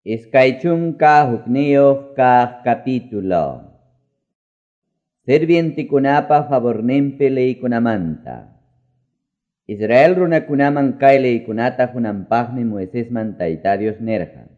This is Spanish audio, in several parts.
Iskaychunka hukniyuq kaq capítulo. Sirvientikunapa favorninpi leykunamanta. Israel runakunaman kay leykunata hunampaqmi Moisesman Tayta Dios nirqa.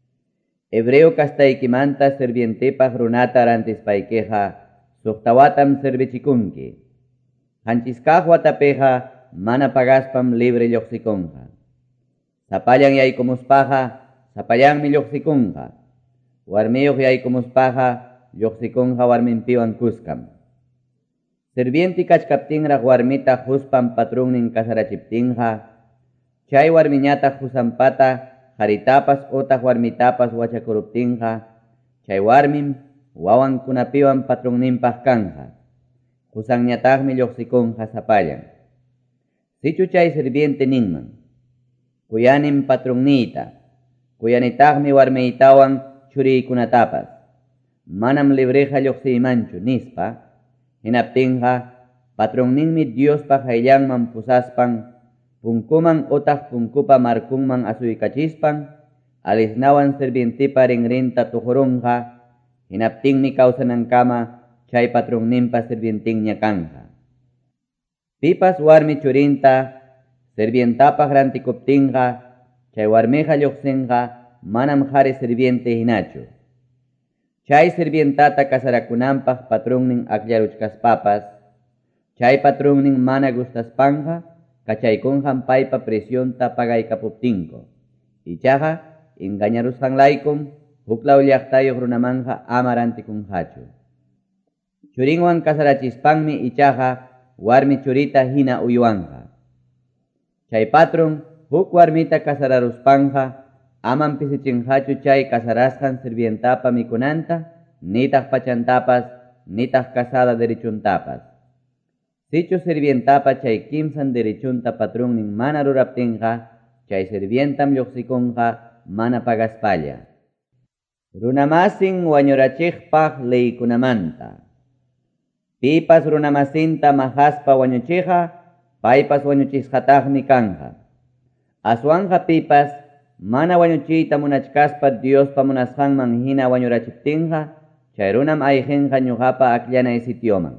Hebreo kastaykimanta sirvientipaq runata rantispaykiqa suqtawatam sirvichikunki. Hanchiskaq watapiqa mana pagaspam libre lluqsikunqa. Sapallan yaykumuspaqa sapallanmi lluqsikunqa. Warmiyuq yaykumuspaqa lluqsikunqa warminpiwan kuskam. Sirvienti kachkaptinraq warmita huspan patrunnin kasarachiptinqa, chay warmiñataq husanpata qaritapas utaq warmitapas wachakuruptinqa, chay warmim wawankunapiwan patrunninpaq kanqa. Husanñataqmi lluqsikunqa sapallan. Sichu chay sirviente ninman: kuyanim patrunniyta, kuyanitaqmi warmiytawan churiykunatapas, manam libreja lluqsiymanchu nispa, hinaptinqa patrunninmi Diospaq hayllanman pusaspan, punkuman utaq punkupa markunman asuykachispan, alisnawan sirvientipa rinrinta tuqurunqa, hinaptinmi kawsanankama chay patrunninpa sirvientinña kanqa. Pipas warmi churinta sirvientapaq rantikuptinqa, chay warmiqa lluqsinqa manam qhari sirviente hinachu. Chay sirvientata kasarakunanpaq patrunnin akllaruchkaspapas, chay patrunnin mana gustaspanqa kachaykunqan paypa presionta pagaykapuptinko. Ichaqa engañarusqanlaykum huklaw llaqtayuq runamanja ama rantikunqachu. Churinwan kasarachispanmi ichaqa warmi churita hina uywanqa. Chay patrun huk warmita kasararuspanqa aman pisichinqachu chay kasarasqan sirvientapa mikunanta, nitaq pachantapas, nitaq casada derechuntapas. Sichu sirvientapa chay kimsan derechunta patrunnin mana ruraptinqa, chay sirvientam lluqsikunqa mana pagaspalla. Runamasin wañurachiqpaq leykunamanta. Pipas runamasinta mahaspa wañuchiqa, paypas wañuchisqataqmi kanqa. Aswanqa pipas mana wañuchiyta munachkaspa Diospa munasqanman hina wañurachiptinqa, chay runam ayqinqa ñuqapa akllanay sitioman.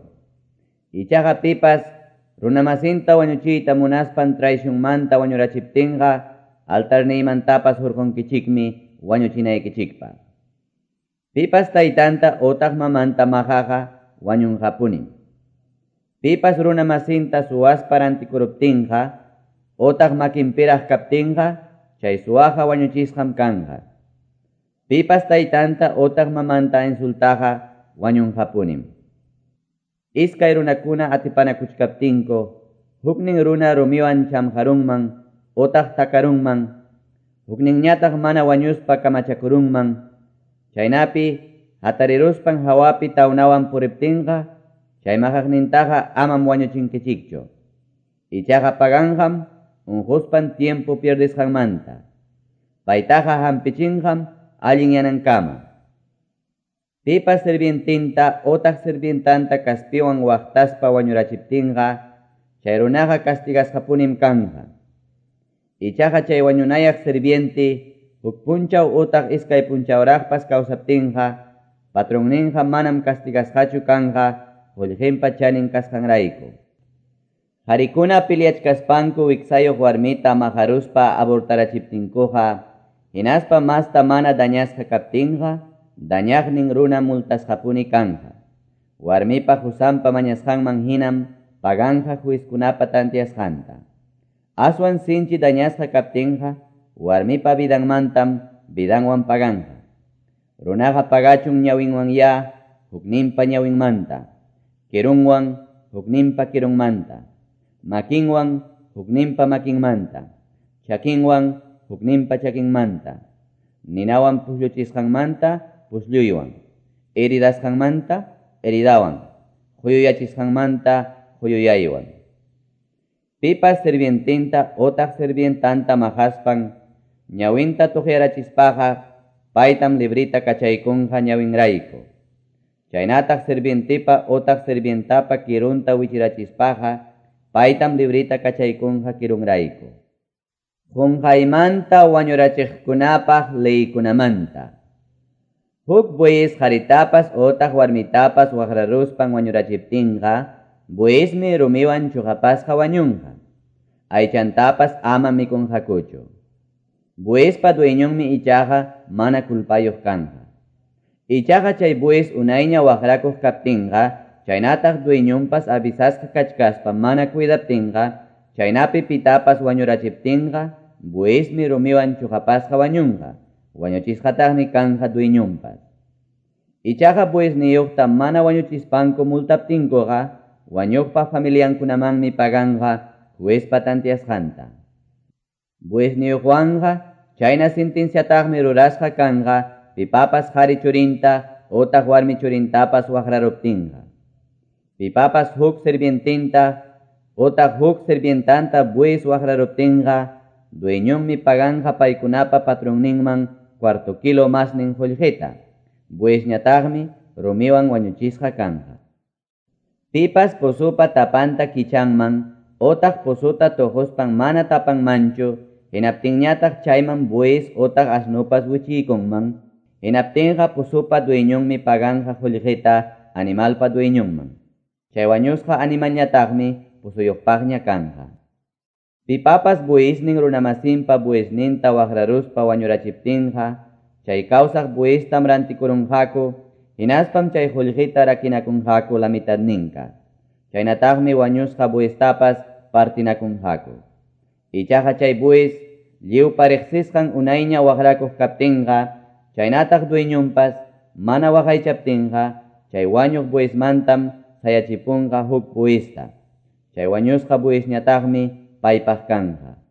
Ichaqa pipas runamasinta wañuchiyta munaspan traicionmanta wañurachiptinqa, altarniymantapas hurqunkichikmi wañuchinaykichikpa. Pipas taytanta utaq mamanta maqaqa wañunqapunim. Pipas runamasinta suwaspa rantikuruptinqa, utaq makinpiraq kaptinqa, chay suwaqa wañuchisqam kanqa. Pipas taytanta utaq mamanta insultaqa wañunqapunim. Iskay runakuna atipanakuchkaptinko, huknin runa rumiwan chamjarunman, utaq takarunman, hukninñataq mana wañuspa kamachakurunman, chaynapi hatariruspan hawapi tawnawan puriptinqa, chay maqaqnintaqa amam wañuchinkichikchu. Ichaqa paganqam unquspan tiempo pierdisqanmanta. Paytaqa hampichinqam allin yanankama. Pipas sirvientinta utaq sirvientanta kaspiwan waqtaspa wañurachiptinqa, chay runaqa castigasqapunim kanqa. Ichaqa chay wañunayaq sirvienti huk punchaw utaq iskay punchawraqpas kawsaptinqa, patrunninqa manam castigasqachu kanqa qullqinpa chanin kasqanrayku. Qarikuna piliachkaspanku wiksayuq warmita majaruspa abortarachiptinkuqa, hinaspa masta mana dañasqa kaptinqa, dañaqnin runa multasqapuni kanqa. Warmipa husanpa mañasqanman hinam paganqa juizkunapa tantiasqanta. Aswan sinchi dañasqa kaptinqa, warmipa vidanmantam vidanwan paganqa. Runaqa pagachun ñawinwan ya hukninpa ñawinmanta, kirunwan hukninpa kirunmanta, makinwan hukninpa makinmanta, chakinwan hukninpa chakinmanta, ninawan puslluchisqanmanta pusluywan, heridasqanmanta heridawan, huyuyachisqanmanta huyuyaywan. Pipas sirvientinta utaq sirvientanta mahaspan ñawinta tuqyarachispaqa, paytam librita kachaykunqa ñawinrayku. Chaynataq sirvientipa utaq sirvientapa kirunta wichirachispaqa, paytam librita kachaykunqa kirunrayku. Junjaimanta wañurachikkunapaq leykunamanta. Huk bueyes haritapas otaq warmitapas waqraruspan wañurachiptinqa, bueyesmi rumiwan chuqapasqa wañunqa. Aychantapas ama mikunqakuchu. Bueyespa dueñonmi ichaqa mana culpayuq kanqa. Ichaqa chay bueyes unayña waqrakuq kaptinqa, chaynataq dueñonpas avisasqa kachkaspa mana cuidaptinqa, chaynapi pitapas wañurachiptinqa, bueyesmi rumiwan chuqapasqa wañunqa. Wañuchisqataqmi kanqa dueñonpas. Ichaqa bueyesniyuqta mana wañuchispanku multaptinkuqa, wañuqpa familiankunamanmi paganqa juezpa tantiasqanta. Bueyesniyuqwanqa chayna sentenciataqmi rurasqa kanqa pipapas qhari churinta otaq warmi churintapas waqraruptinqa. Pipapas huk sirvientinta otaq huk sirvientanta bueyes waqraruptinqa, dueñonmi paganqa paykunapa patronninman cuarto kilo masnin qullqita. Bueyesñataqmi rumiwan wañuchisqa kanqa. Pipas pusupa tapanta kichanman otaq pusuta toqospan mana tapanmanchu, hinaptinñataq chayman bueyes otaq asnupas wichiykunman, hinaptinqa pusupa dueñonmi paganqa qullqita animalpa dueñonman. Chay wañusqa animalñataqmi pusuyuqpaqña kanqa. Pipapas bueyesnin runamasinpa bueyesninta waqraruspa wañurachiptinqa, chay kawsaq bueyestam rantikurunqaku, hinaspam chay qullqita rakinakunqaku la mitadninqa. Chaynataqmi wañusqa bueyestapas partinakunqaku. Ichaqa chay bueyes lliw pariqsisqan unayña waqrakuq kaptinqa, chaynataq dueñonpas mana waqaychaptinqa, chay wañuq bueyesmantam sayachipunqa huk bueyesta. Chay wañusqa bueyesñataqmi paypaq kanqa.